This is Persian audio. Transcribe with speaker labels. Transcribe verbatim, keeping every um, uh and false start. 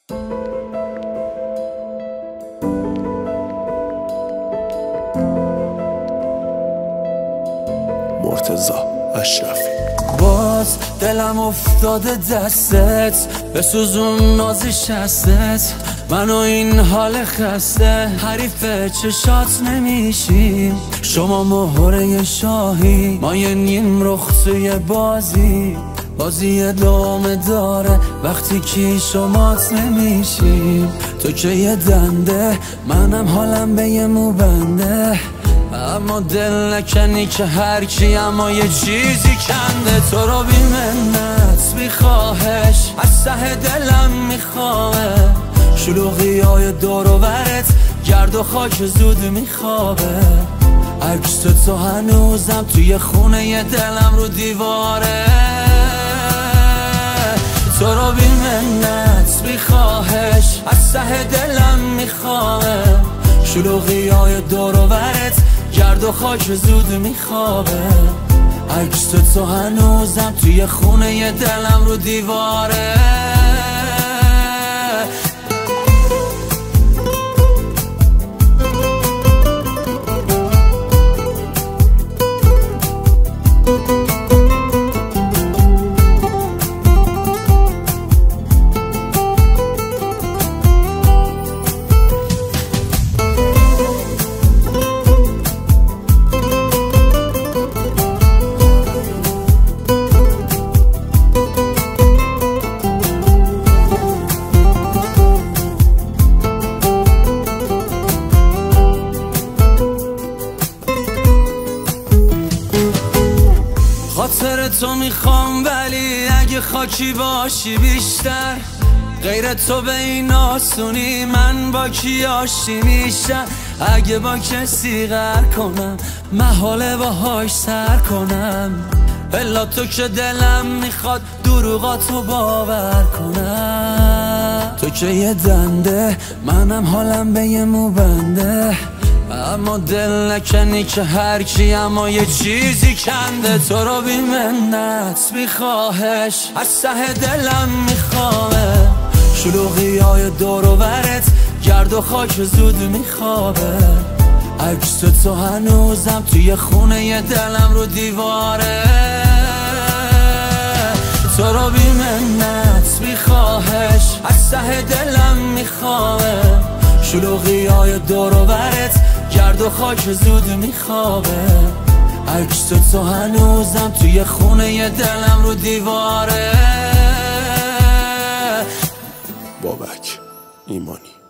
Speaker 1: مرتضی اشرفی.
Speaker 2: باز دلم افتاده دستت، بسوزون نازش هستت، منو این حال خسته، حریف چشات نمیشیم. شما مهره شاهی، ما یه نیم رخ توی بازی، بازی ادامه داره وقتی که شمات نمیشیم. تو که یه دنده، منم حالم به یه موبنده، اما دل نکنی که هر کی اما یه چیزی کنده. تو رو بی منت بی خواهش از ته دلم میخواه، شلوغی های دور و برت گرد و خاک زود میخوابه. عکس تو هنوزم توی خونه ی دلم رو دیواره. تو رو بی منت بی خواهش از ته دلم میخواه، شلوغی های دور و برت گرد و خاک زود میخوابه. عکس تو هنوزم توی خونه ی دلم رو دیواره. خاطر تو میخوام ولی اگه خاکی باشی بیشتر، غیر تو به این آسونی من با کی آشتی میشم. اگه با کسی غر کنم محاله باهاش سر کنم، الا تو که دلم میخواد دروغاتو باور کنم. تو که یه دنده، منم حالم به یه موبنده، اما دل نکنی که هر کی اما یه چیزی کنده. تو رو بی منت بی خواهش از ته دلم میخواه، شلوغی های دور و برت گرد و خاک زود میخوابه. عکس تو هنوزم توی خونه ی دلم رو دیواره. تو رو بی منت بی خواهش از ته دلم میخواه، شلوغی های دور و برت گرد و خاک زود میخوابه. عکس تو هنوزم توی خونه ی دلم رو دیواره.
Speaker 1: بابک ایمانی.